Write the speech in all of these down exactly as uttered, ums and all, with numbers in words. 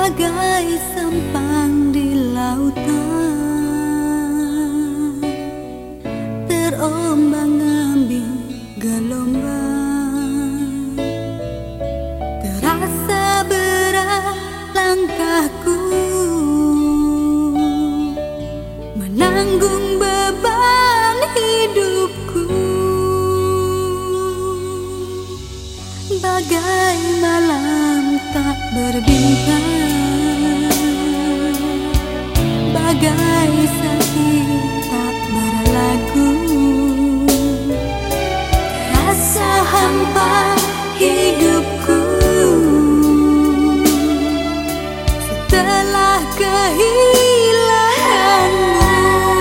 bagai sempang di lautan, terombang-ambing gelombang. Terasa berat langkahku menanggung beban hidupku, bagai malam tak berbintang, bagai sakit tak berlagu. Rasa hampa hidupku setelah kehilanganmu.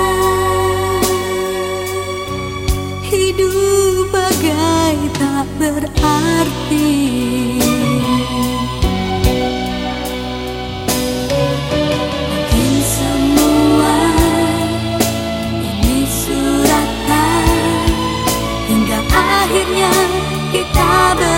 Hidup bagai tak berarti. Akhirnya kita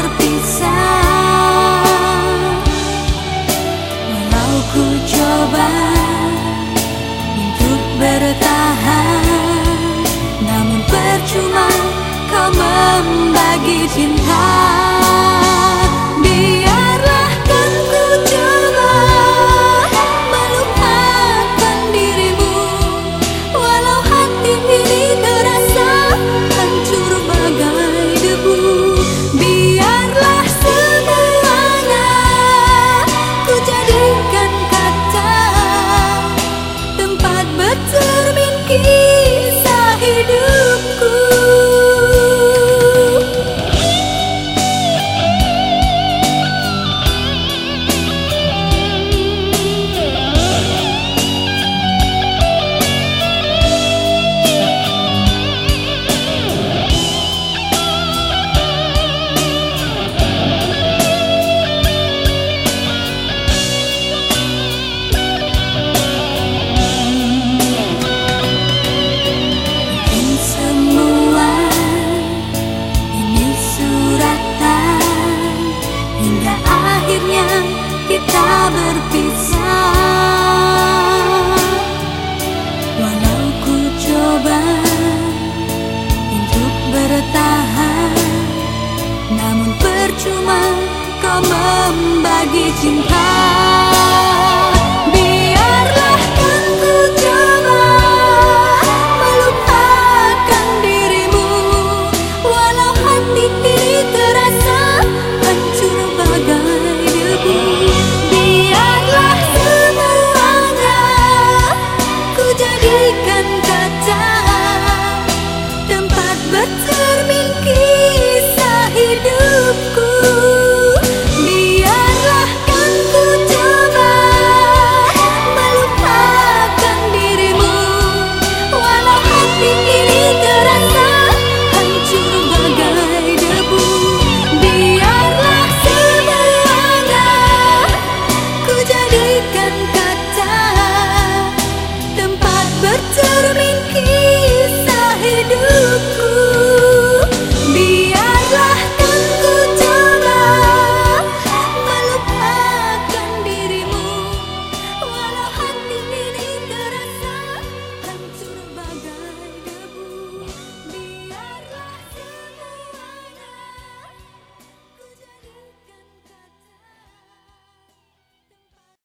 berpisah. Walau ku coba untuk bertahan, namun percuma kau membagi cinta. Biarlah kan ku coba melupakan dirimu, walau hati ini terasa hancur bagai debu. Biarlah semuanya ku jadikan kaca, tempat bercermin kisah hidupku. Akhirnya kita berpisah. Walau ku coba untuk bertahan, namun percuma kau membagi cinta.